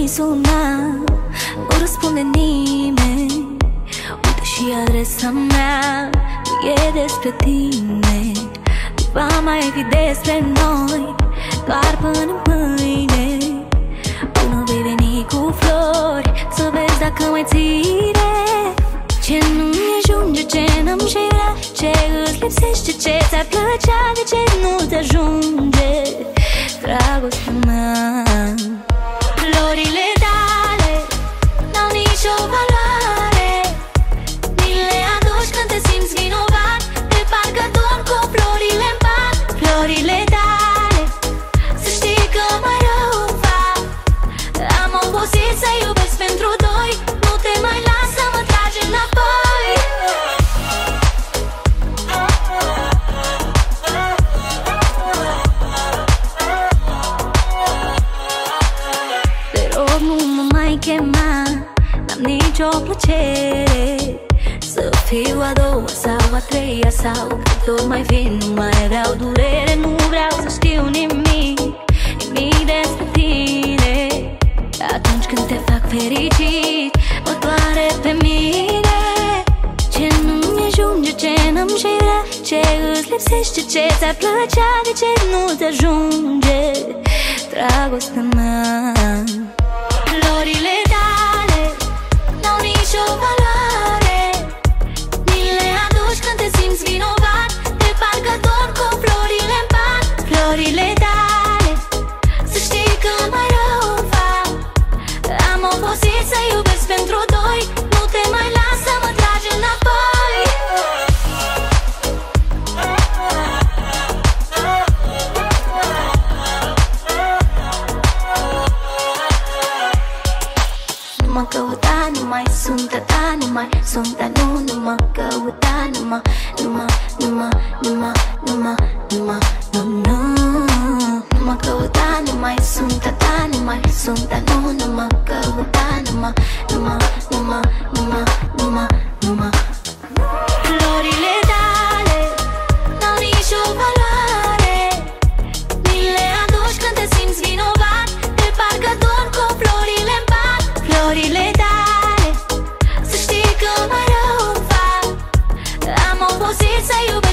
suna, nu răspunde nimeni. Uite și adresa mea, nu e despre tine. Nu va mai fi despre noi, doar până mâine. Până vei veni cu flori, să vezi dacă mai ține. Ce nu-mi ajunge, ce n-am și vrea, ce îți lipsește, ce ți-ar plăcea, de ce nu te ajunge dragostea mea. Florile tale n-au nicio valoare, ni le aduci când te simți vinovat, de parcă dorm cu florile-n pat. Florile tale, să știi că mai rău îmi fac. Am obosit să iubesc pentru doi, nu te mai las să mă tragi înapoi. Te rog, nu mă mai chema, n-am nicio plăcere să fiu a doua sau a treia sau cât ori mai fi. Nu mai vreau durere, nu vreau să știu nimic, nimic despre tine. Atunci când te fac fericit, mă doare pe mine. Ce nu-mi ajunge, ce n-am și vrea, ce îți lipsește, ce ți-ar plăcea, de ce nu te ajunge dragostea mea. Florile tale n-au nicio valoare, ni le aduci când te simți vinovat, de parcă dorm cu florile-n pat. Florile tale, să știi că mai rău îmi fac. Am obosit să iubesc pentru doi, nu te mai las să mă tragi înapoi. Nu mă căuta, nu mai sunt a ta, nu mai sunt a nu mă căuta, nu mă căuta, nu mai sunt a ta, nu mai sunt a nu mă căuta, nu mă. Florile tale n-au nicio valoare, ni le aduci când te simți vinovat, de parcă dorm cu florile-n pat. Florile tale, să știi că mai rău îmi fac. Am obosit să iubesc